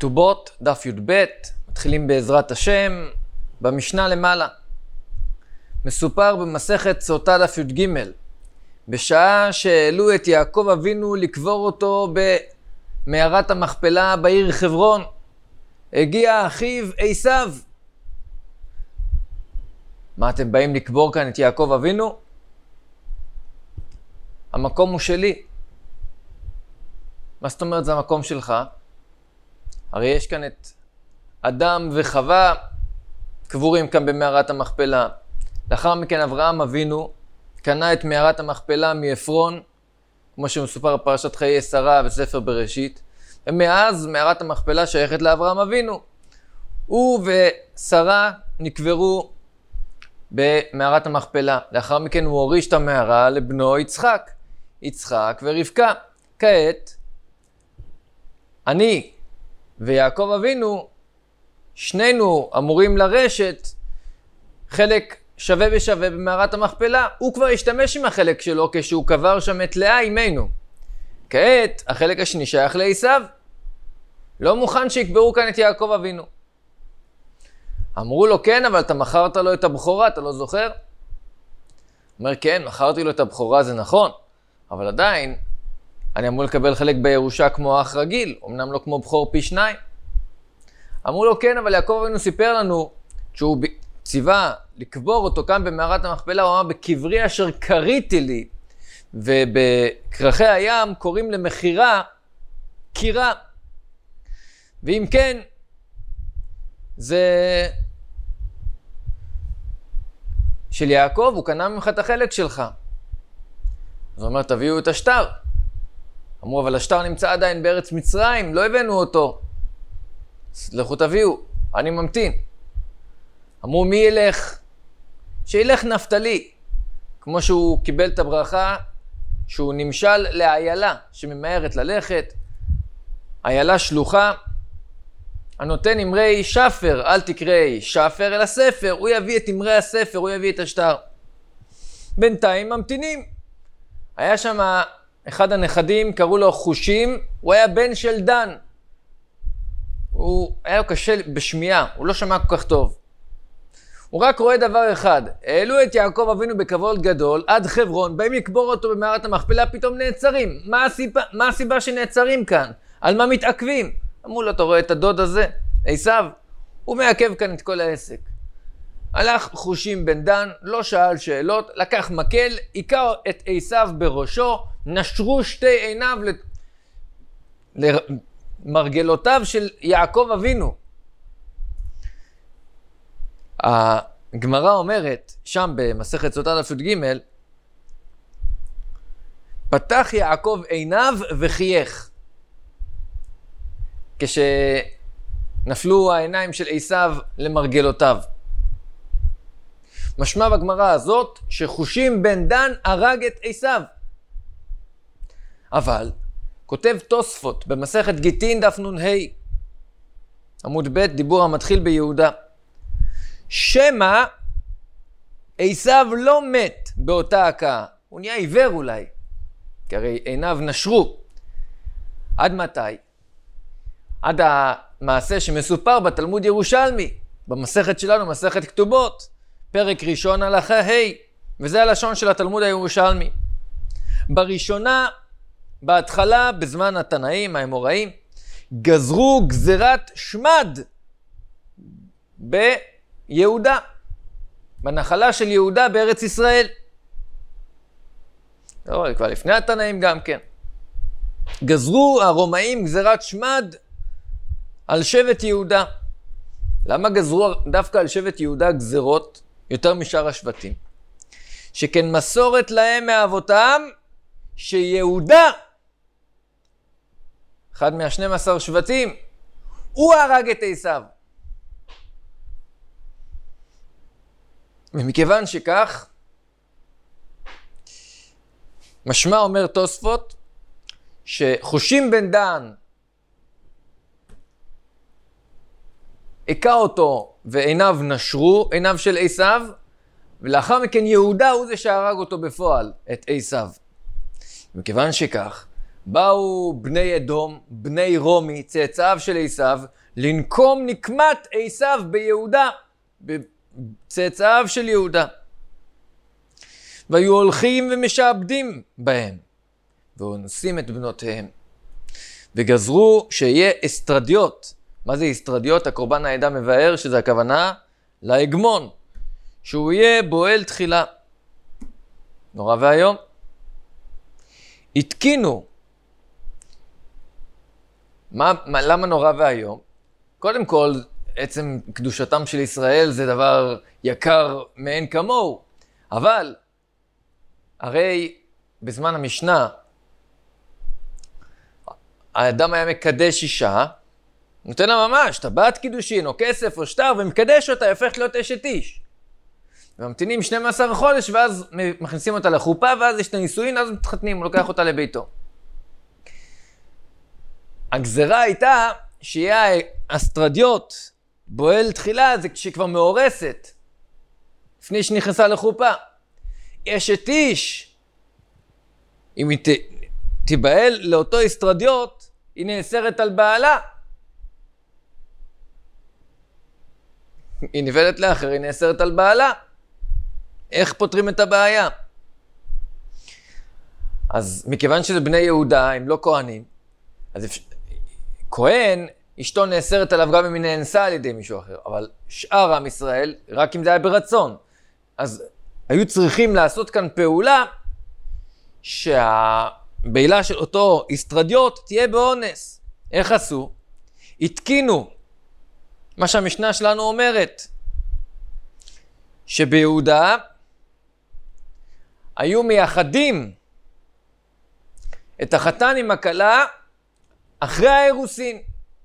כתובות, דף י"ב, מתחילים בעזרת השם, במשנה למעלה. מסופר במסכת סוטה דף י"ג, בשעה שהעלו את יעקב אבינו לקבור אותו במערת המכפלה בעיר חברון, הגיע אחיו עשיו. מה, אתם באים לקבור כאן את יעקב אבינו? המקום הוא שלי. מה זאת אומרת זה המקום שלך? הרי יש כאן את אדם וחווה קבורים כאן במערת המכפלה. לאחר מכן אברהם אבינו קנה את מערת המכפלה מעפרון, כמו שמסופר בפרשת חיי שרה בספר בראשית, ומאז מערת המכפלה שייכת לאברהם אבינו. הוא ושרה נקברו במערת המכפלה. לאחר מכן הוא הוריש את המערה לבנו יצחק ורבקה. כעת אני ויעקב אבינו, שנינו אמורים לרשת חלק שווה בשווה במערת המכפלה. הוא כבר השתמש עם החלק שלו כשהוא קבר שם את לאה אמנו. כעת החלק השני שייך לעשיו. לא מוכן שיקברו כאן את יעקב אבינו. אמרו לו כן, אבל אתה מכרת לו את הבכורה, אתה לא זוכר? אומר כן, מכרתי לו את הבכורה, זה נכון, אבל עדיין אני אמור לקבל חלק בירושה כמו אח רגיל, אמנם לא כמו בכור פי 2. אמרו לו כן, אבל יעקב אבינו סיפר לנו שהוא ציווה לקבור אותו כאן במערת המכפלה. הוא אמר בקברי אשר קריתי לי, ובקרחי הים קוראים למחירה קירה. ואם כן, זה של יעקב, הוא קנה ממך את החלק שלך. אז הוא אומר תביאו את השטר. אמרו אבל השטר נמצא עדיין בארץ מצרים, לא הבאנו אותו. לכו תביאו, אני ממתין. אמרו מי ילך? שילך נפתלי. כמו שהוא קיבל את הברכה שהוא נמשל לאיילה שממהרת ללכת. איילה שלוחה. הנותן אמרי שפר, אל תקראי שפר אלא ספר. הוא יביא את אמרי הספר, הוא יביא את השטר. בינתיים ממתינים. היה שם אחד הנכדים, קראו לו חושים, הוא היה בן של דן. הוא היה לו קשה בשמיעה, הוא לא שמע כל כך טוב. הוא רק רואה דבר אחד, העלו את יעקב אבינו בכבוד גדול עד חברון, באים לקבור אותו במערת המכפלה, פתאום נעצרים. מה הסיבה שנעצרים כאן? על מה מתעכבים? אמרו לו, אתה רואה את הדוד הזה, עשיו? הוא מעכב כאן את כל העסק. הלך חושים בן דן, לא שאל שאלות, לקח מקל, עיקר את עשיו בראשו, נשרו שתי עיניו למרגלותיו של יעקב אבינו. הגמרא אומרת, שם במסכת סוטה דף י"ג, פתח יעקב עיניו וחייך. כשנפלו העיניים של עשיו למרגלותיו. משמע בגמרא הזאת שחושים בן דן הרג את עשיו. אבל כותב תוספות במסכת גיטין דף נ"ה עמוד ב' דיבור המתחיל ביהודה, שמא עשיו לא מת באותה הכאה, הוא נהיה עיוור אולי, כי הרי עיניו נשרו. עד מתי? עד המעשה שמסופר בתלמוד ירושלמי, במסכת שלנו, מסכת כתובות, פרק ראשון הלכה ה', וזה הלשון של התלמוד הירושלמי. בראשונה, בהתחלה, בזמן התנאים, האמוראים, גזרו גזירת שמד ביהודה, בנחלה של יהודה בארץ ישראל. כבר לפני התנאים גם כן. גזרו הרומאים גזירת שמד על שבט יהודה. למה גזרו דווקא על שבט יהודה גזירות יותר משאר השבטים? שכן מסורת להם מאבותם שיהודה, אחד מה-12 שבטים, הוא הרג את עשיו. ומכיוון שכך, משמע אומר תוספות, שחושים בן דן הכה אותו ועיניו נשרו, עיניו של עשיו, ולאחר מכן יהודה הוא זה שהרג אותו בפועל, את עשיו. מכיוון שכך, באו בני אדום, בני רומי, צאצאיו של עשיו, לנקום נקמת עשיו ביהודה, צאצאיו של יהודה. והיו הולכים ומשעבדים בהם, ואונסים את בנותיהם. וגזרו שיהיה אסטרדיות. מה זה אסטרדיות? הקורבן העדה מבאר שזה הכוונה להגמון, שהוא יהיה בועל תחילה. נורא והיום. התקינו. למה נורא והיום? קודם כל, עצם קדושתם של ישראל זה דבר יקר מאין כמוהו. אבל, הרי בזמן המשנה, האדם היה מקדש אישה, נותן לה ממש טבעת קידושין או כסף או שטר, ומקדש אותה, הופכת להיות אשת איש. וממתינים 12 חודש, ואז מכניסים אותה לחופה, ואז יש את הנישואין, אז מתחתנים, הוא לוקח אותה לביתו. הגזרה הייתה שיהיה אסטרדיות, בועל תחילה, זה כשכבר מאורסת, לפני שנכנסה לחופה. אשת איש, אם היא תיבעל לאותו אסטרדיות, היא נאסרת על בעלה. היא נבלת לאחר, היא נאסרת על בעלה. איך פותרים את הבעיה? אז מכיוון שזה בני יהודה, הם לא כהנים, אז כהן, אשתו נאסרת עליו גם אם היא נאנסה על ידי מישהו אחר, אבל שאר עם ישראל, רק אם זה היה ברצון. אז היו צריכים לעשות כאן פעולה, שהבעילה של אותו אסטרדיות תהיה באונס. איך עשו? התקינו. מה שהמשנה שלנו אומרת, שביהודה היו מייחדים את החתן עם הכלה אחרי האירוסין.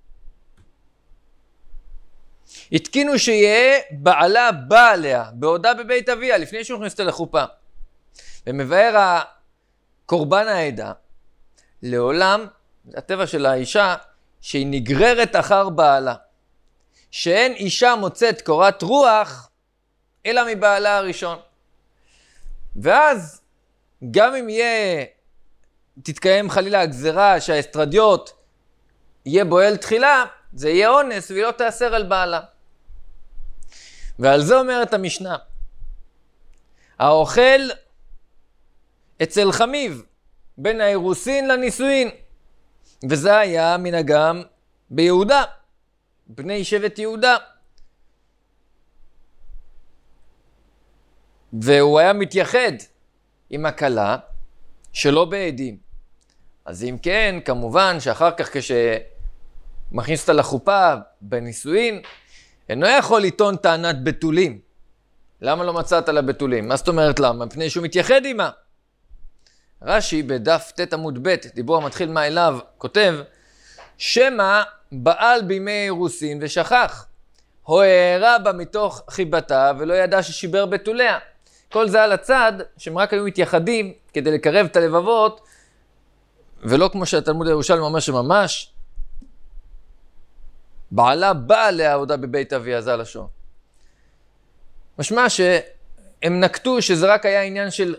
התקינו שיהיה בעלה בא עליה, בעודה בבית אביה, לפני שהוא נכנסת לחופה. ומבאר הקורבן העדה, לעולם, הטבע של האישה, שהיא נגררת אחר בעלה. שאין אישה מוצאת קורת רוח, אלא מבעלה הראשון. ואז, גם אם תתקיים חלילה הגזרה שהאסטרדיות יהיה בועל תחילה, זה יהיה אונס והיא לא תאסר על בעלה. ועל זה אומרת המשנה, האוכל אצל חמיב, בין האירוסין לנישואין, וזה היה מנהגם ביהודה, בני שבט יהודה. והוא היה מתייחד עם הכלה שלא בעדים. אז אם כן, כמובן שאחר כך כשמכניס אותה לחופה בנישואין, אינו יכול לטעון טענת בתולים. למה לא מצאת לה בתולים? מה זאת אומרת למה? מפני שהוא מתייחד עימה. רש"י בדף ט עמוד ב', דיבור המתחיל מה אליו, כותב, שמא בעל בימי אירוסין ושכח. הוא הערה בה מתוך חיבתה ולא ידע ששיבר בתוליה. כל זה על הצד שהם רק היו מתייחדים כדי לקרב את הלבבות, ולא כמו שהתלמוד הירושלמי אומר שממש בעלה בא עליה עודה בבית אביה, זה הלשון. משמע שהם נקטו שזה רק היה עניין של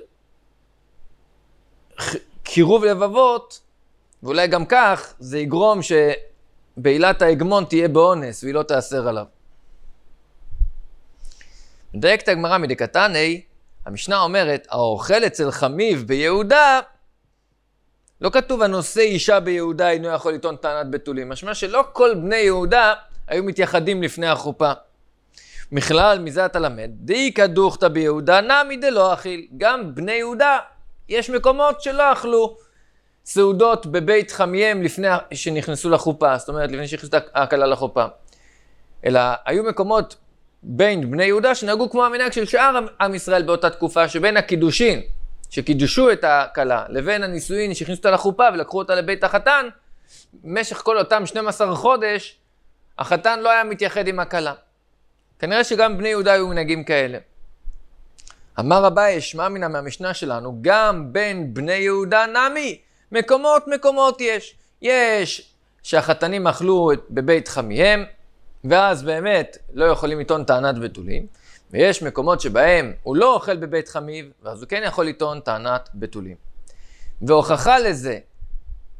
קירוב לבבות, ואולי גם כך זה יגרום שבעילת ההגמון תהיה באונס והיא לא תאסר עליו. מדייקת הגמרא מדקתני, המשנה אומרת, האוכל אצל חמיב ביהודה, לא כתוב הנושא אישה ביהודה אינו יכול לטעון טענת בתולים. משמע שלא כל בני יהודה היו מתייחדים לפני החופה. מכלל מזה אתה למד, דאיקא דוכתא ביהודה נמי דלא אכיל. גם בני יהודה יש מקומות שלא אכלו סעודות בבית חמיהם לפני שנכנסו לחופה, זאת אומרת לפני שנכנסו הכלה לחופה. אלא היו מקומות בין בני יהודה שנהגו כמו המנהג של שאר עם ישראל באותה תקופה, שבין הקידושין שקידשו את הכלה לבין הנישואין שהכניסו אותה לחופה ולקחו אותה לבית החתן, במשך כל אותם 12 חודש החתן לא היה מתייחד עם הכלה. כנראה שגם בני יהודה היו מנהגים כאלה. אמר אביי, שמע מינה מהמשנה שלנו, גם בין בני יהודה נמי, מקומות יש שהחתנים אכלו בבית חמיהם, ואז באמת לא יכולים לטעון טענת בתולים, ויש מקומות שבהם הוא לא אוכל בבית חמיב, ואז הוא כן יכול לטעון טענת בתולים. והוכחה לזה,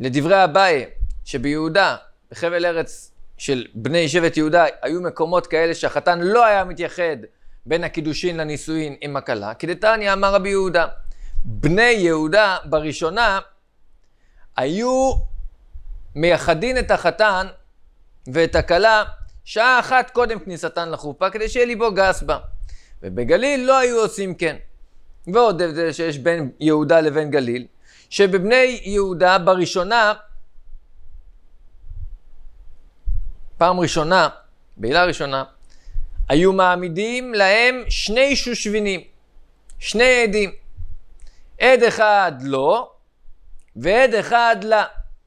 לדברי אביי, שביהודה, בחבל ארץ של בני שבט יהודה, היו מקומות כאלה שהחתן לא היה מתייחד בין הקידושין לנישואין עם הכלה. כדתניא אמר רבי יהודה, בני יהודה בראשונה היו מייחדין את החתן ואת הכלה שעה אחת קודם כניסתן לחופה, כדי שיהיה ליבו גס בה. ובגליל לא היו עושים כן. ועוד הבדל שיש בין יהודה לבין גליל, שבבני יהודה בראשונה, פעם ראשונה, בעילה ראשונה, היו מעמידים להם שני שושבינים, שני עדים. עד אחד לא, ועד אחד לה.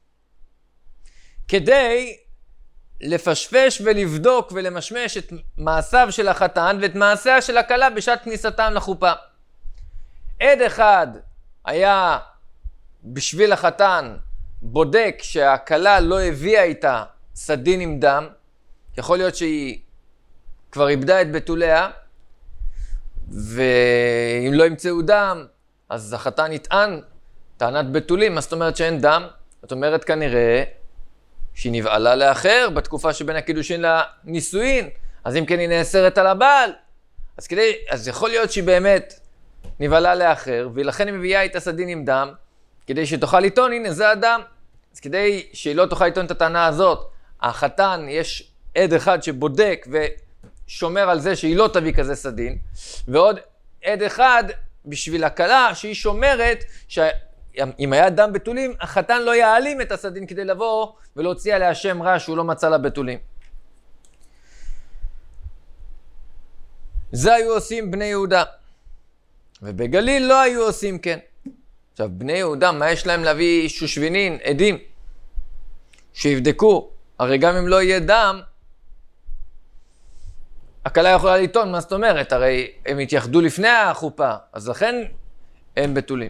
כדי לפשפש ולבדוק ולמשמש את מעשיו של החתן ואת מעשיה של הכלה בשעת כניסתם לחופה. עד אחד היה בשביל החתן בודק שהכלה לא הביאה איתה סדין עם דם, יכול להיות שהיא כבר איבדה את בתוליה, ואם לא ימצאו דם, אז החתן יטען טענת בתולים. מה זאת אומרת שאין דם? זאת אומרת כנראה שהיא נבעלה לאחר בתקופה שבין הקידושין לנישואין, אז אם כן היא נאסרת על הבעל, אז יכול להיות שהיא באמת נבעלה לאחר, ולכן היא מביאה את הסדין עם דם, כדי שתוכל לטעון, הנה זה הדם. אז כדי שהיא לא תוכל לטעון את הטענה הזאת, החתן יש עד אחד שבודק ושומר על זה שהיא לא תביא כזה סדין, ועוד עד אחד בשביל הכלה שהיא שומרת שאם היה דם בתולים, החתן לא יעלים את הסדין כדי לבוא ולהוציא עליה שם רע שהוא לא מצא לה בתולים. זה היו עושים בני יהודה. ובגליל לא היו עושים כן. עכשיו, בני יהודה, מה יש להם להביא שושבינין, עדים, שיבדקו? הרי גם אם לא יהיה דם, הכלה יכולה לטעון, מה זאת אומרת? הרי הם התייחדו לפני החופה, אז לכן אין בתולים.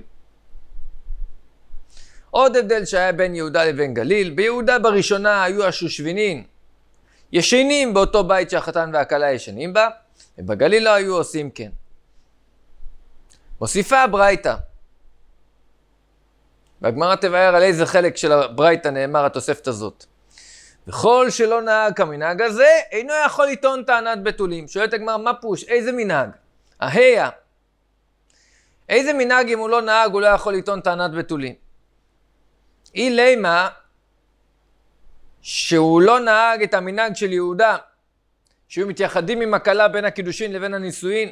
עוד הבדל שהיה בין יהודה לבין גליל, ביהודה בראשונה היו השושבינין ישנים באותו בית שהחתן והכלה ישנים בה, ובגליל לא היו עושים כן. מוסיפה הברייתא. והגמרא תבאר על איזה חלק של הברייתא נאמר התוספת הזאת. וכל שלא נהג כמנהג הזה, אינו יכול לטעון טענת בתולים. שואלת הגמרא, מה פוש? איזה מנהג? היה. איזה מנהג אם הוא לא נהג, הוא לא יכול לטעון טענת בתולים? אי לימה, שהוא לא נהג את המנהג של יהודה, שהיו מתייחדים עם הכלה בין הקידושין לבין הנישואין.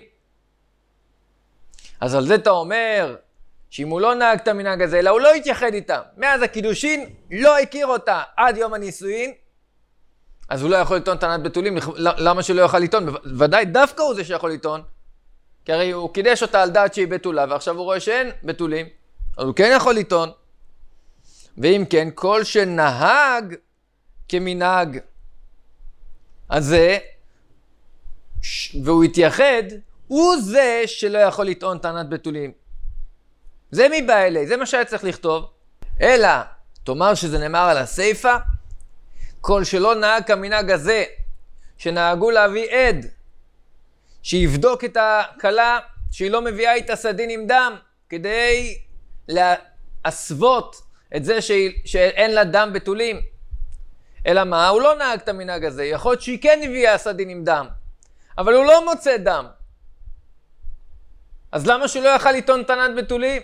אז על זה אתה אומר, שאם הוא לא נהג את המנהג הזה, אלא הוא לא התייחד איתה, מאז הקידושין לא הכיר אותה עד יום הנישואין, אז הוא לא יכול לטעון טענת בתולים. למה שלא יוכל לטעון? ודאי דווקא הוא זה שיכול לטעון, כי הרי הוא קידש אותה על דעת שהיא בתולה, ועכשיו הוא רואה שאין בתולים, אז הוא כן יכול לטעון. ואם כן, כל שנהג כמנהג הזה, והוא התייחד, הוא זה שלא יכול לטעון טענת בתולים. זה מי בא אלי, זה מה שהיה צריך לכתוב. אלא, תאמר שזה נאמר על הסיפה, כל שלא נהג כמנהג הזה, שנהגו להביא עד, שיבדוק את הכלה, שהיא לא מביאה איתה סדין עם דם, כדי להסוות את זה שאין לה דם בתולים. אלא מה? הוא לא נהג את המנהג הזה. יכול להיות שהיא כן הביאה סדין עם דם, אבל הוא לא מוצא דם. אז למה שהוא לא יוכל לטעון טענת בתולים?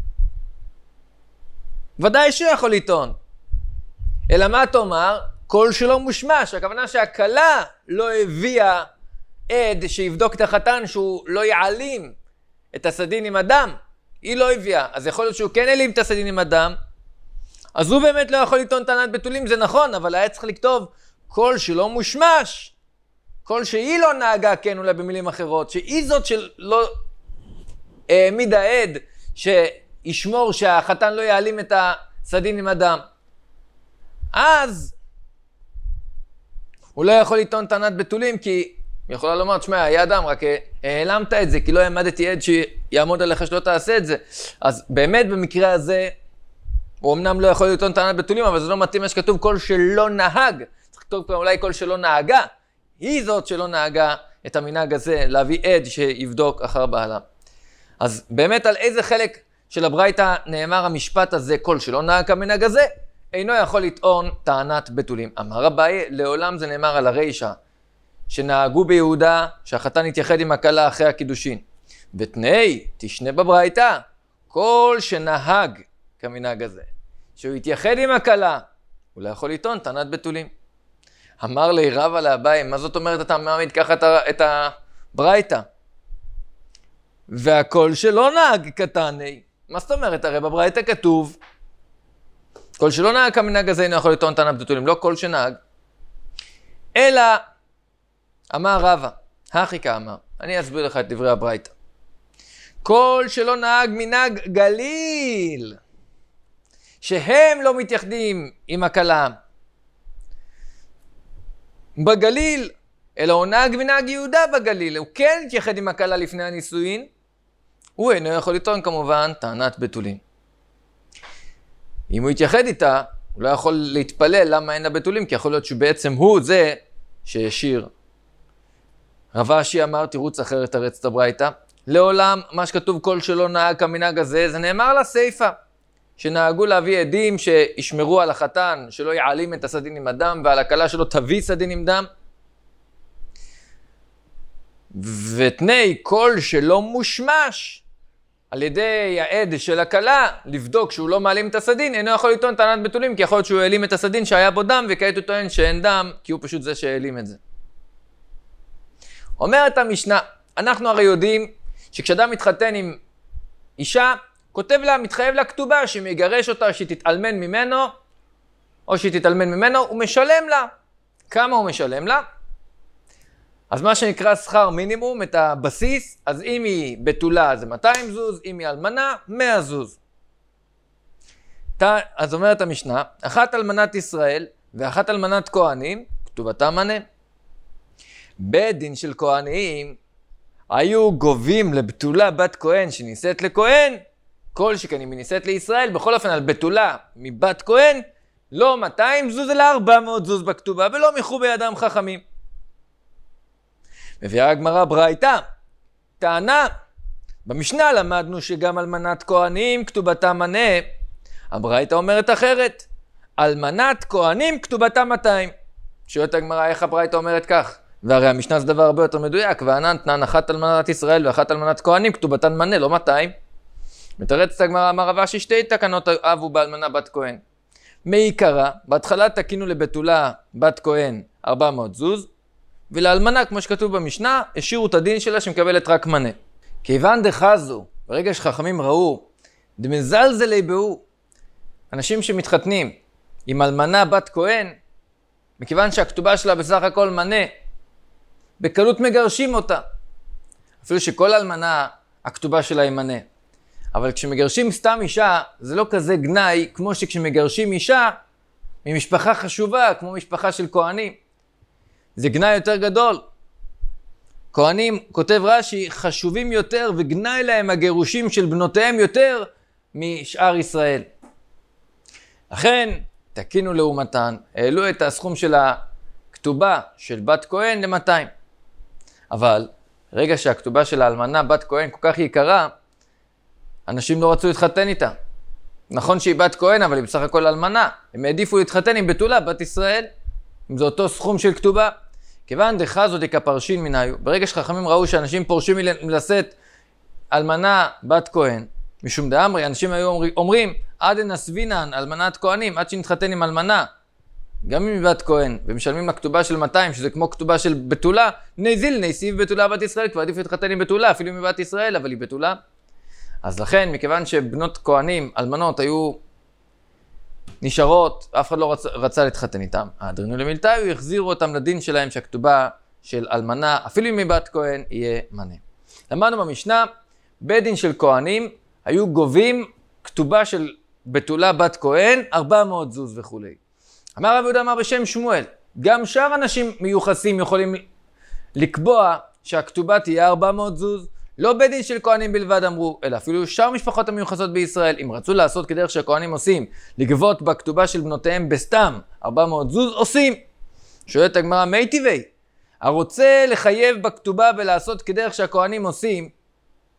ודאי שהוא יכול לטעון. אלא מה תאמר? כל שלא מושמש. הכוונה שהכלה לא הביאה עד שיבדוק את החתן שהוא לא יעלים את הסדין עם הדם. היא לא הביאה. אז יכול להיות שהוא כן העלים את הסדין עם הדם. אז הוא באמת לא יכול לטעון טענת בתולים, זה נכון, אבל היה צריך לכתוב כל שלא מושמש. כל שהיא לא נהגה, כן, אולי במילים אחרות, שהיא זאת שלא העמידה עד שישמור שהחתן לא יעלים את הסדין עם הדם. אז הוא לא יכול לטעון טענת בתולים, כי היא יכולה לומר, תשמע, היה אדם, רק העלמת את זה, כי לא העמדתי עד שיעמוד עליך שלא תעשה את זה. אז באמת במקרה הזה, הוא אמנם לא יכול לטעון טענת בתולים, אבל זה לא מתאים מה שכתוב כל שלא נהג. צריך לכתוב פה אולי כל שלא נהגה. היא זאת שלא נהגה את המנהג הזה, להביא עד שיבדוק אחר בעלה. אז באמת על איזה חלק של הברייתא נאמר המשפט הזה, כל שלא נהג המנהג הזה, אינו יכול לטעון טענת בתולים. אמר אביי, לעולם זה נאמר על הרישא, שנהגו ביהודה שהחתן יתייחד עם הכלה אחרי הקידושין. ותנאי, תשנה בברייתא, כל שנהג כמנהג הזה, שהוא יתייחד עם הכלה, הוא לא יכול לטעון טענת בתולים. אמר לי רבא לאביי, מה זאת אומרת אתה מעמיד ככה את הברייתא? והכל שלא נהג קטני. מה זאת אומרת? הרי בברייתא כתוב, כל שלא נהג כמנהג הזה אינו יכול לטעון טענת בתולים, לא כל שנהג. אלא, אמר רבא, הכי כאמר, אני אסביר לך את דברי הברייתא. כל שלא נהג מנהג גליל, שהם לא מתייחדים עם הכלה בגליל, אלא הוא נהג מנהג יהודה בגליל, הוא כן התייחד עם הכלה לפני הנישואין, הוא אינו יכול לטעון כמובן טענת בתולים. אם הוא יתייחד איתה, הוא לא יכול להתפלל למה אין לה בתולים, כי יכול להיות שבעצם הוא זה שישיר. רב אשי אמר, תירוץ אחרת תרץ את הברייתא, לעולם מה שכתוב כל שלא נהג כמנהג הזה, זה נאמר לסייפה, שנהגו להביא עדים שישמרו על החתן, שלא יעלים את הסדין עם הדם, ועל הכלה שלא תביא סדין עם דם. ותני כל שלא מושמש על ידי העד של הכלה, לבדוק שהוא לא מעלים את הסדין, אינו יכול לטעון טענת בתולים, כי יכול להיות שהוא העלים את הסדין שהיה בו דם, וכעת הוא טוען שאין דם, כי הוא פשוט זה שהעלים את זה. אומרת המשנה, אנחנו הרי יודעים שכשאדם מתחתן עם אישה, כותב לה, מתחייב לה כתובה, שמגרש אותה, שהיא תתעלמן ממנו, או שהיא תתעלמן ממנו, הוא משלם לה. כמה הוא משלם לה? אז מה שנקרא שכר מינימום, את הבסיס, אז אם היא בתולה זה 200 זוז, אם היא אלמנה, 100 זוז. אז אומרת המשנה, אחת אלמנת ישראל ואחת אלמנת כהנים, כתובתה מנה. בית דין של כהנים היו גובים לבתולה בת כהן שנישאת לכהן, כל שכן אם היא נישאת לישראל, בכל אופן על בתולה מבת כהן, לא 200 זוז אלא 400 זוז בכתובה, ולא מיחו בידם חכמים. מביאה הגמרא ברייתא, טענה, במשנה למדנו שגם אלמנת כהנים כתובתה מנה, הברייתא אומרת אחרת, אלמנת כהנים כתובתה 200. שואלת הגמרא איך הברייתא אומרת כך? והרי המשנה זה דבר הרבה יותר מדויק, וענן תנן אחת אלמנת ישראל ואחת אלמנת כהנים כתובתן מנה, לא 200. מתרצת הגמרא, אמר רב אשי, שתי תקנות אבו באלמנה בת כהן. מעיקרה, בהתחלה תקינו לבתולה בת כהן 400 זוז, ולאלמנה, כמו שכתוב במשנה, השאירו את הדין שלה שמקבלת רק מנה. כיוון דחזו, ברגע שחכמים ראו, דמזלזלי בהו, אנשים שמתחתנים עם אלמנה בת כהן, מכיוון שהכתובה שלה בסך הכל מנה, בקלות מגרשים אותה. אפילו שכל אלמנה, הכתובה שלה היא מנה. אבל כשמגרשים סתם אישה, זה לא כזה גנאי, כמו שכשמגרשים אישה, ממשפחה חשובה, כמו משפחה של כהנים. זה גנאי יותר גדול. כהנים, כותב רש"י, חשובים יותר וגנאי להם הגירושים של בנותיהם יותר משאר ישראל. לכן, תקינו לעומתן, העלו את הסכום של הכתובה של בת כהן ל-200. אבל, רגע שהכתובה של האלמנה בת כהן כל כך יקרה, אנשים לא רצו להתחתן איתה. נכון שהיא בת כהן, אבל היא בסך הכל אלמנה. הם העדיפו להתחתן עם בתולה, בת ישראל, אם זה אותו סכום של כתובה. כיוון דחזו דקפרשין מנהיו, ברגע שחכמים ראו שאנשים פורשים מלשאת אלמנה בת כהן, משום דאמרי, אנשים היו אומרים, עד נסבינן, אלמנת כהנים, עד שנתחתן עם אלמנה, גם אם היא בת כהן, ומשלמים לה כתובה של 200, שזה כמו כתובה של בתולה, נזיל נסיב בתולה בת ישראל, כבר עדיף להתחתן עם בתולה, אפילו אם היא בת ישראל, אבל היא בתולה. אז לכן, מכיוון שבנות כהנים, אלמנות, היו נשארות, אף אחד לא רצה להתחתן איתם. הדרינו למילתאי, החזירו אותם לדין שלהם שהכתובה של אלמנה, אפילו אם היא בת כהן, יהיה מנה. למדנו במשנה, בית דין של כהנים, היו גובים כתובה של בתולה בת כהן, 400 זוז וכו'. אמר רב יהודה אמר בשם שמואל, גם שאר אנשים מיוחסים יכולים לקבוע שהכתובה תהיה 400 זוז, לא בית דין של כהנים בלבד אמרו, אלא אפילו שאר משפחות המיוחסות בישראל, אם רצו לעשות כדרך שהכהנים עושים, לגבות בכתובה של בנותיהם בסתם 400 זוז, עושים. שואלת הגמרא, מי טבעי? הרוצה לחייב בכתובה ולעשות כדרך שהכהנים עושים,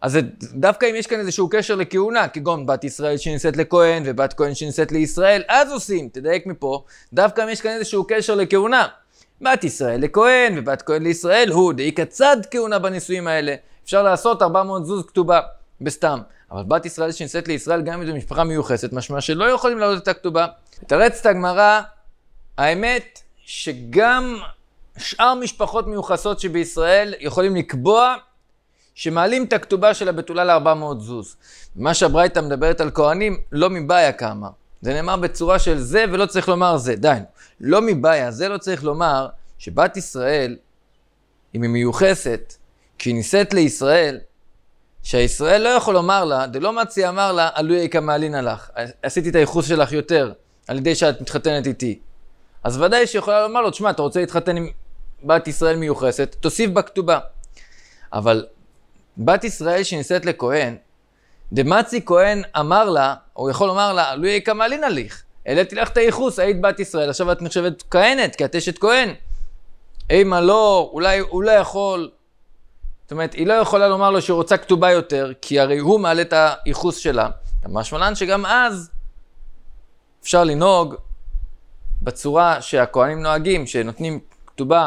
אז דווקא אם יש כאן איזשהו קשר לכהונה, כגון בת ישראל שנישאת לכהן ובת כהן שנישאת לישראל, אז עושים, תדייק מפה, דווקא אם יש כאן איזשהו קשר לכהונה. בת ישראל לכהן ובת כהן לישראל, הוא דאיקה צד כהונה בנישואים האלה. אפשר לעשות 400 זוז כתובה בסתם. אבל בת ישראל שנישאת לישראל, גם אם זו משפחה מיוחסת, משמע שלא יכולים לעלות את הכתובה. תרץ את הגמרא, האמת שגם שאר משפחות מיוחסות שבישראל יכולים לקבוע שמעלים את הכתובה של הבתולה ל400 זוז. מה שהברייתא מדברת על כהנים, לא מבעיה כמה. זה נאמר בצורה של זה ולא צריך לומר זה. די, לא מבעיה, זה לא צריך לומר שבת ישראל, אם היא מיוחסת, כשהיא נישאת לישראל, שהישראל לא יכול לומר לה, דלא מצי אמר לה, עלוי איקה מעלין עלך. עשיתי את הייחוס שלך יותר, על ידי שאת מתחתנת איתי. אז ודאי שיכולה לומר לו, תשמע, אתה רוצה להתחתן עם בת ישראל מיוחסת, תוסיף בכתובה. אבל בת ישראל שנישאת לכהן, דמצי כהן אמר לה, הוא יכול לומר לה, עלוי איקה מעלין עליך. העליתי לך את הייחוס, היית בת ישראל, עכשיו את נחשבת כהנת, כי את אשת כהן. אימה לא, אולי הוא לא יכול. זאת אומרת, היא לא יכולה לומר לו שהיא רוצה כתובה יותר, כי הרי הוא מעלה את הייחוס שלה. המשמען שגם אז אפשר לנהוג בצורה שהכהנים נוהגים, שנותנים כתובה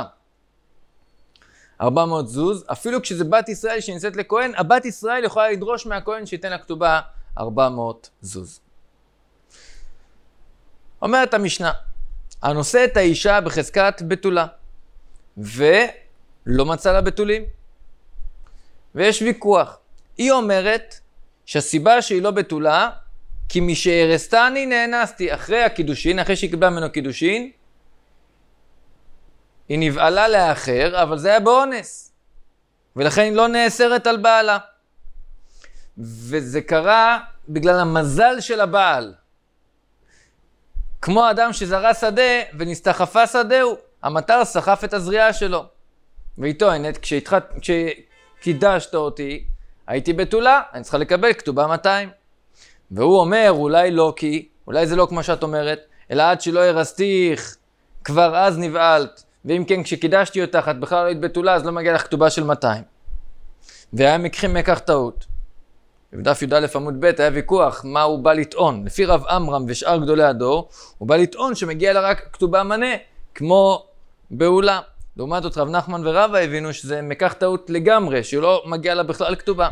400 זוז, אפילו כשזה בת ישראל שנישאת לכהן, הבת ישראל יכולה לדרוש מהכהן שייתן לה כתובה 400 זוז. אומרת המשנה, הנושא את האישה בחזקת בתולה, ולא מצא לה בתולים. ויש ויכוח. היא אומרת שהסיבה שהיא לא בתולה, כי משהרסתני נאנסתי. אחרי הקידושין, אחרי שהיא קיבלה ממנו קידושין, היא נבעלה לאחר, אבל זה היה באונס. ולכן היא לא נאסרת על בעלה. וזה קרה בגלל המזל של הבעל. כמו אדם שזרע שדה ונסתחפה שדהו, המטר סחף את הזריעה שלו. והיא טוענת, כשקידשת אותי, הייתי בתולה, אני צריכה לקבל כתובה 200. והוא אומר, אולי לא כי, אולי זה לא כמו שאת אומרת, אלא עד שלא הרסתיך, כבר אז נבעלת. ואם כן, כשקידשתי אותך, את בכלל לא היית בתולה, אז לא מגיע לך כתובה של 200. והיה מקח טעות. בדף י"א עמוד ב' היה ויכוח מה הוא בא לטעון. לפי רב אמרם ושאר גדולי הדור, הוא בא לטעון שמגיע לה רק כתובה מנה, כמו בעולה. לעומת זאת רב נחמן ורבא הבינו שזה מקח טעות לגמרי, שלא מגיע לה בכלל כתובה.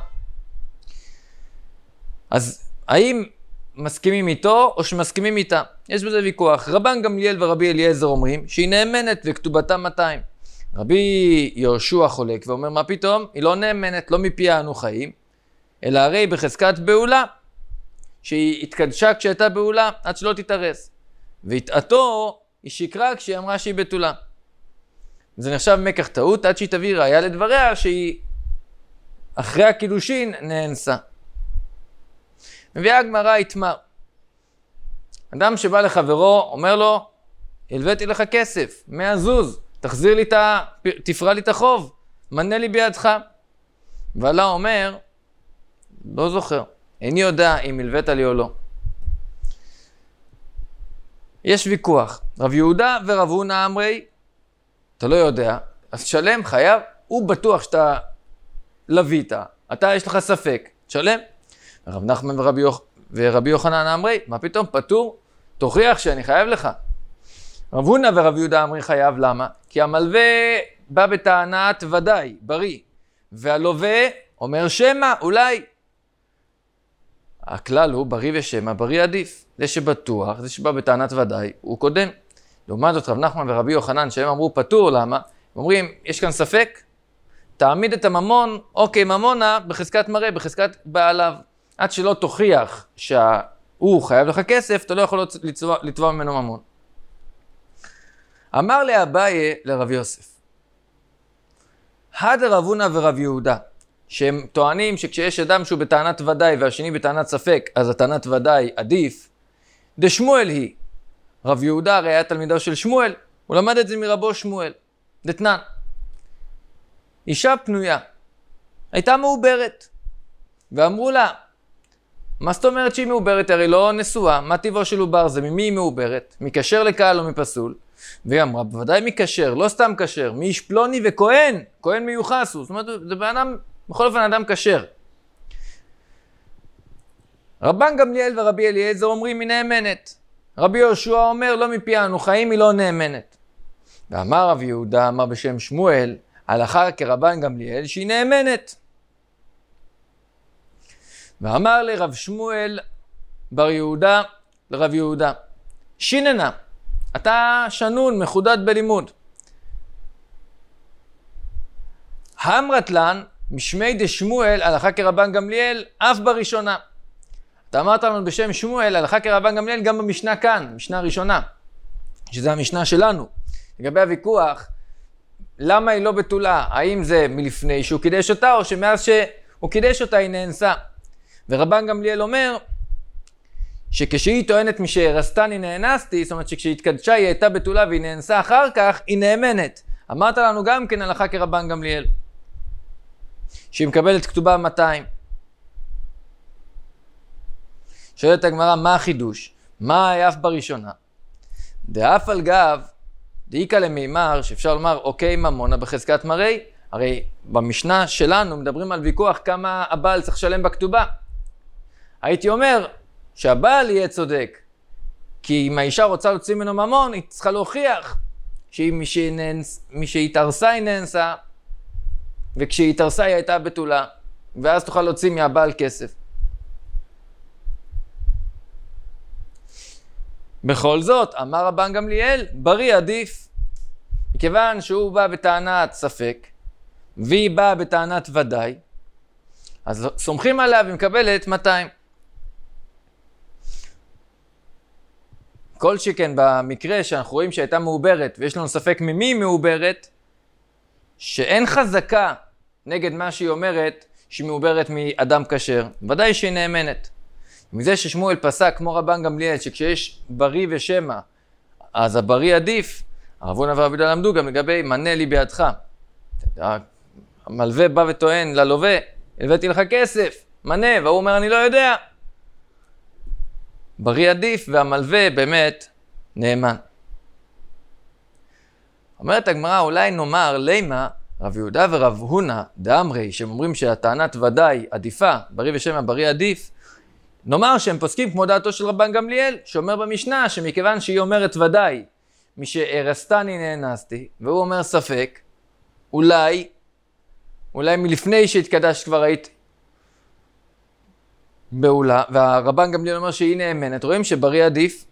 אז האם מסכימים איתו או שמסכימים איתה? יש בזה ויכוח. רבן גמליאל ורבי אליעזר אומרים שהיא נאמנת וכתובתה 200. רבי יהושע חולק ואומר מה פתאום? היא לא נאמנת, לא מפיה אנו חיים, אלא הרי בחזקת בעולה, שהיא התקדשה כשהייתה בעולה עד שלא תתארס. והתעתו היא שקרה כשהיא אמרה שהיא בתולה. זה נחשב מקח טעות עד שהיא תביא ראיה לדבריה שהיא אחרי הקידושין נאנסה. מביאה הגמרא יתמר. אדם שבא לחברו אומר לו, הלוויתי לך כסף, 100 זוז, תחזיר לי תפרע לי את החוב, מנה לי בידך. ועלה אומר, לא זוכר, איני יודע אם הלווית לי או לא. יש ויכוח, רב יהודה ורב הונא אמרי, אתה לא יודע, אז שלם, חייב, הוא בטוח שאתה לווית, אתה יש לך ספק, שלם. רב נחמן ורבי יוחנן אמרי, מה פתאום, פטור, תוכיח שאני חייב לך. רב הונא ורב יהודה אמרי חייב, למה? כי המלווה בא בטענת ודאי, בריא, והלווה אומר שמא, אולי. הכלל הוא בריא ושמא, בריא עדיף. זה שבטוח, זה שבא בטענת ודאי, הוא קודם. לעומת זאת רב נחמן ורבי יוחנן שהם אמרו פטור, למה? הם אומרים, יש כאן ספק? תעמיד את הממון, אוקיי, ממונה בחזקת מראה, בחזקת בעליו. עד שלא תוכיח שהוא חייב לך כסף, אתה לא יכול לתבוע ממנו ממון. אמר לאביי לרב יוסף, הד רב הונא ורב יהודה, שהם טוענים שכשיש אדם שהוא בטענת ודאי והשני בטענת ספק, אז הטענת ודאי עדיף, דשמואל היא. רב יהודה הרי היה תלמידו של שמואל, הוא למד את זה מרבו שמואל. דתנן. אישה פנויה, הייתה מעוברת, ואמרו לה, מה זאת אומרת שהיא מעוברת? הרי לא נשואה, מה טבעו של עובר זה? ממי היא מעוברת? מכשר לקהל או מפסול? והיא אמרה, בוודאי מכשר, לא סתם כשר, מאיש פלוני וכהן, כהן מיוחס הוא. זאת אומרת, זה באדם, בכל אופן אדם כשר. רבן גמליאל ורבי אליעזר אומרים היא נאמנת. רבי יהושע אומר לא מפי אנו חיים, היא לא נאמנת. ואמר רב יהודה, אמר בשם שמואל, הלכה כרבן גמליאל שהיא נאמנת. ואמר לרב שמואל בר יהודה לרב יהודה, שיננה, אתה שנון, מחודד בלימוד. המרת לן משמי דשמואל הלכה כרבן גמליאל אף בראשונה. אתה אמרת לנו בשם שמואל הלכה כרבן גמליאל גם במשנה כאן, משנה ראשונה, שזה המשנה שלנו. לגבי הוויכוח, למה היא לא בתולה? האם זה מלפני שהוא קידש אותה, או שמאז שהוא קידש אותה היא נאנסה? ורבן גמליאל אומר שכשהיא טוענת משהרסתני נאנסתי, זאת אומרת שכשהיא התקדשה היא הייתה בתולה והיא נאנסה אחר כך, היא נאמנת. אמרת לנו גם כן הלכה כרבן גמליאל, שהיא מקבלת כתובה 200. שואלת הגמרא, מה החידוש? מה היה אף בראשונה? דאף על גב, דאיקה למימר, שאפשר לומר, אוקיי ממונה בחזקת מראי. הרי במשנה שלנו מדברים על ויכוח כמה הבעל צריך לשלם בכתובה. הייתי אומר שהבעל יהיה צודק, כי אם האישה רוצה להוציא ממנו ממון, היא צריכה להוכיח שהיא התארסה היא נאנסה, וכשהיא התארסה היא הייתה בתולה, ואז תוכל להוציא מהבעל כסף. בכל זאת, אמר רבן גמליאל, בריא עדיף. מכיוון שהוא בא בטענת ספק, והיא באה בטענת ודאי, אז סומכים עליה ומקבלת 200. כל שכן במקרה שאנחנו רואים שהייתה מעוברת, ויש לנו ספק ממי היא מעוברת, שאין חזקה נגד מה שהיא אומרת, שהיא מעוברת מאדם כשר, ודאי שהיא נאמנת. מזה ששמואל פסק כמו רבן גמליאל, שכשיש בריא ושמע, אז הבריא עדיף, הרב הונא ורבי יהודה למדו גם לגבי מנה לי בידך. המלווה בא וטוען ללווה, הבאתי לך כסף, מנה, והוא אומר אני לא יודע. בריא עדיף והמלווה באמת נאמן. אומרת הגמרא, אולי נאמר לימה רב יהודה ורב הונא דאמרי, שהם אומרים שהטענת ודאי עדיפה, בריא ושמע בריא עדיף, נאמר שהם פוסקים כמו דעתו של רבן גמליאל, שאומר במשנה שמכיוון שהיא אומרת ודאי, משהרסתני נאנסתי, והוא אומר ספק, אולי מלפני שהתקדשת כבר היית בעולה, והרבן גמליאל אומר שהיא נאמנת, רואים שבריא עדיף.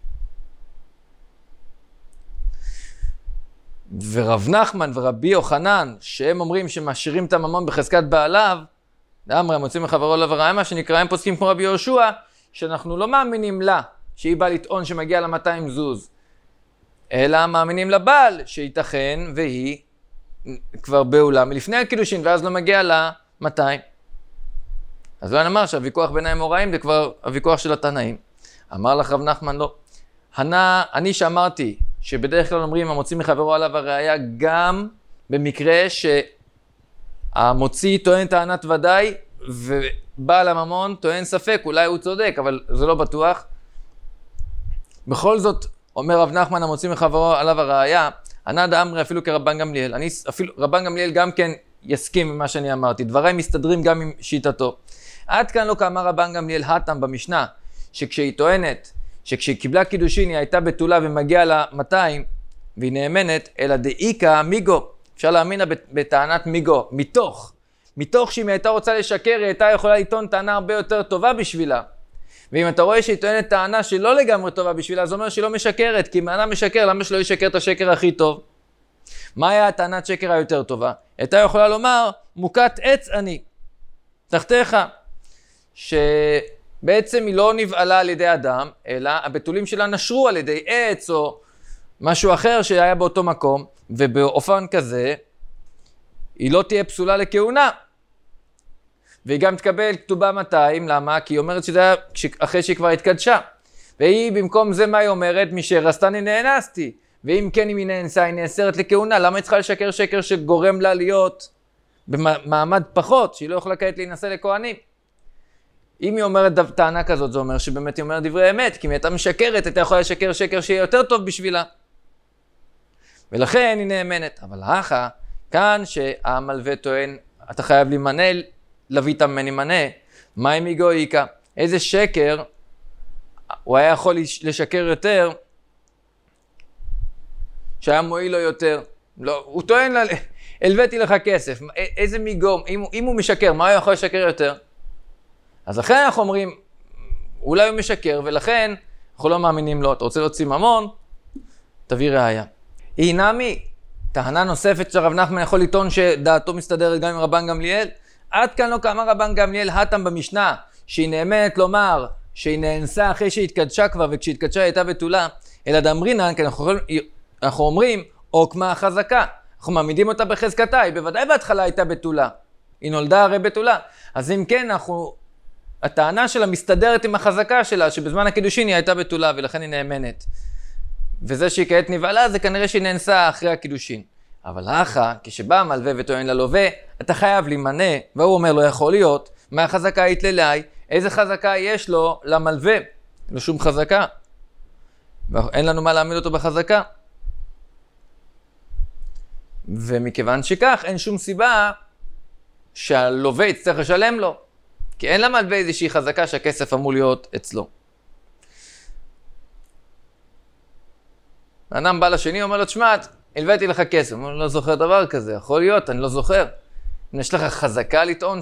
ורב נחמן ורבי יוחנן, שהם אומרים שמשאירים את הממון בחזקת בעליו, דאמרי, מוצאים מחברו לא ורעה, מה שנקרא, הם פוסקים כמו רבי יהושע, שאנחנו לא מאמינים לה, שהיא באה לטעון שמגיע לה 200 זוז, אלא מאמינים לבעל, שייתכן והיא כבר בעולה מלפני הקידושין, ואז לא מגיע לה 200. אז לא נאמר שהוויכוח בין האמוראים זה כבר הוויכוח של התנאים. אמר לך רב נחמן לא. אני שאמרתי שבדרך כלל אומרים המוציא מחברו עליו הראיה גם במקרה שהמוציא טוען טענת ודאי ובעל הממון טוען ספק, אולי הוא צודק אבל זה לא בטוח. בכל זאת אומר רב נחמן המוציא מחברו עליו הראיה, ענה דאמרי אפילו כרבן גמליאל. רבן גמליאל גם כן יסכים עם מה שאני אמרתי, דבריי מסתדרים גם עם שיטתו. עד כאן לא כאמר רבן גמליאל התם במשנה, שכשהיא טוענת, שכשהיא קיבלה קידושין היא הייתה בתולה ומגיעה לה 200 והיא נאמנת, אלא דאיקה מיגו, אפשר להאמין בטענת מיגו, מתוך שאם היא הייתה רוצה לשקר היא הייתה יכולה לטעון טענה הרבה יותר טובה בשבילה. ואם אתה רואה שהיא טוענת טענה שלא לגמרי טובה בשבילה, זה אומר שהיא לא משקרת, כי אם אדם משקר, למה שלא ישקר את השקר הכי טוב? מה היה הטענת שקר היותר טובה? הייתה יכולה לומר, מוכת עץ אני, תחתיך, שבעצם היא לא נבעלה על ידי אדם, אלא הבתולים שלה נשרו על ידי עץ או משהו אחר שהיה באותו מקום, ובאופן כזה היא לא תהיה פסולה לכהונה. והיא גם תקבל כתובה 200, למה? כי היא אומרת שזה היה אחרי שהיא כבר התקדשה. והיא במקום זה מה היא אומרת? משהרסתני נאנסתי. ואם כן אם היא נאנסה, היא נאסרת לכהונה. למה היא צריכה לשקר שקר שגורם לה להיות במעמד פחות, שהיא לא יכולה כעת להינשא לכהנים? אם היא אומרת טענה כזאת, זה אומר שבאמת היא אומרת דברי אמת, כי אם היא הייתה משקרת, הייתה יכולה לשקר שקר שיהיה יותר טוב בשבילה. ולכן היא נאמנת. אבל האחה, כאן שהמלווה טוען, אתה חייב להימנה, לווית ממני מנה, מה אם יגו איקה? איזה שקר הוא היה יכול לשקר יותר, שהיה מועיל לו יותר. לא, הוא טוען לה, הלוויתי לך כסף, איזה מיגום, אם הוא משקר, מה הוא יכול לשקר יותר? אז לכן אנחנו אומרים, אולי הוא משקר, ולכן אנחנו לא מאמינים לו. אתה רוצה להוציא ממון? תביא ראיה. היא נמי, טענה נוספת שרב נחמן יכול לטעון שדעתו מסתדרת גם עם רבן גמליאל. עד כאן לא כאמר רבן גמליאל התם במשנה, שהיא נאמנת לומר שהיא נאנסה אחרי שהתקדשה כבר, וכשהתקדשה הייתה בתולה, אלא דאמרינן, כי אנחנו אומרים, עוקמה חזקה. אנחנו מעמידים אותה בחזקתה, היא בוודאי בהתחלה הייתה בתולה. היא נולדה הרי בתולה. אז אם כן, הטענה שלה מסתדרת עם החזקה שלה, שבזמן הקידושין היא הייתה בתולה, ולכן היא נאמנת. וזה שהיא כעת נבעלה, זה כנראה שהיא נאנסה אחרי הקידושין. אבל אחא, כשבא המלווה וטוען ללווה, אתה חייב להימנע, והוא אומר לו, יכול להיות, מה החזקה התללי, איזה חזקה יש לו למלווה? לא שום חזקה. אין לנו מה להעמיד אותו בחזקה. ומכיוון שכך, אין שום סיבה שהלווה יצטרך לשלם לו. כי אין למלווה איזושהי חזקה שהכסף אמור להיות אצלו. האדם בא לשני, אומר לו, תשמע, הלוויתי לך כסף. הוא אומר, לא זוכר דבר כזה, יכול להיות, אני לא זוכר. אם יש לך חזקה לטעון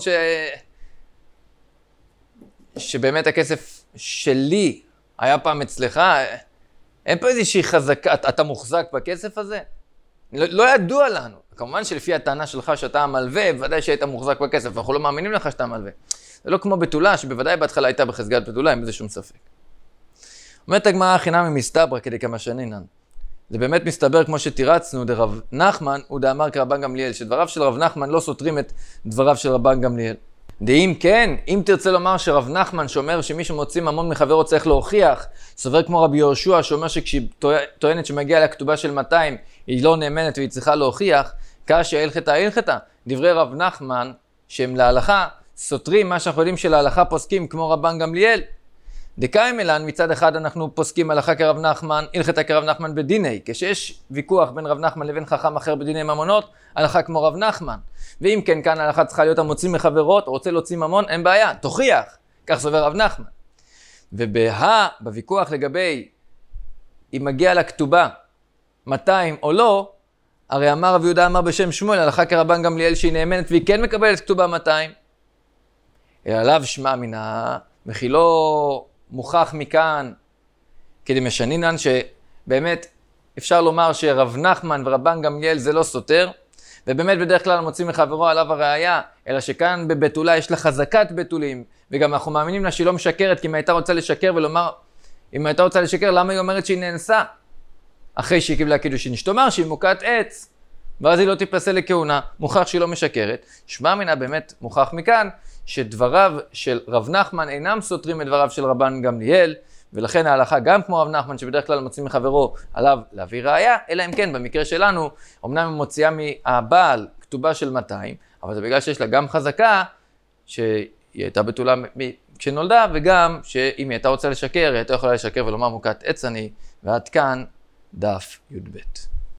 שבאמת הכסף שלי היה פעם אצלך, אין פה איזושהי חזקה, אתה מוחזק בכסף הזה? לא ידוע לנו. כמובן שלפי הטענה שלך שאתה המלווה, ודאי שהיית מוחזק בכסף, אנחנו לא מאמינים לך שאתה המלווה. זה לא כמו בתולה, שבוודאי בהתחלה הייתה בחזקת בתולה, עם איזה שום ספק. אומרת הגמרא חינמי מסתברא כדי כמה שנינן. זה באמת מסתבר כמו שתירצנו, דרב נחמן הוא דאמר כרבן גמליאל, שדבריו של רב נחמן לא סותרים את דבריו של רבן גמליאל. דאם כן, אם תרצה לומר שרב נחמן שאומר שמי שמוציא ממון מחברו צריך להוכיח, סובר כמו רבי יהושע שאומר שכשהיא טוענת שמגיעה לכתובה של 200 היא לא נאמנת והיא צריכה להוכיח, קשיא הלכתא. דברי רב נחמן שהם להלכה סותרים מה שאנחנו יודעים שלהלכה פוסקים כמו רבן גמליאל. דקאי מלן, מצד אחד אנחנו פוסקים הלכה כרב נחמן, הלכתא כרב נחמן בדיני. כשיש ויכוח בין רב נחמן לבין חכם אחר בדיני ממונות, הלכה כמו רב נחמן. ואם כן, כאן ההלכה צריכה להיות המוציא מחברות, רוצה להוציא ממון, אין בעיה, תוכיח. כך סובר רב נחמן. בוויכוח לגבי אם מגיע לכתובה 200 או לא, הרי אמר רב יהודה אמר בשם שמואל, הלכה כרבן גמליאל שהיא נאמנת והיא כן מקבלת כתובה 200. אלא עליו שמע מנה, וכי לא מוכח מכאן, כדי משנינן שבאמת אפשר לומר שרב נחמן ורבן גמליאל זה לא סותר, ובאמת בדרך כלל מוצאים מחברו עליו הראייה, אלא שכאן בבתולה יש לה חזקת בתולים, וגם אנחנו מאמינים לה שהיא לא משקרת, כי אם הייתה רוצה לשקר ולומר, אם הייתה רוצה לשקר, למה היא אומרת שהיא נאנסה? אחרי שהיא קיבלה קידושין, שתאמר שהיא מוכת עץ, ואז היא לא תיפסל לכהונה, מוכח שהיא לא משקרת. שמע מנה באמת מוכח מכאן, שדבריו של רב נחמן אינם סותרים את דבריו של רבן גמליאל, ולכן ההלכה גם כמו רב נחמן שבדרך כלל מוצאים מחברו עליו להביא ראיה, אלא אם כן במקרה שלנו, אמנם היא מוציאה מהבעל כתובה של 200, אבל זה בגלל שיש לה גם חזקה שהיא הייתה בתולה כשנולדה, וגם שאם היא הייתה רוצה לשקר, היא הייתה יכולה לשקר ולומר מוכת עץ אני, ועד כאן דף י"ב.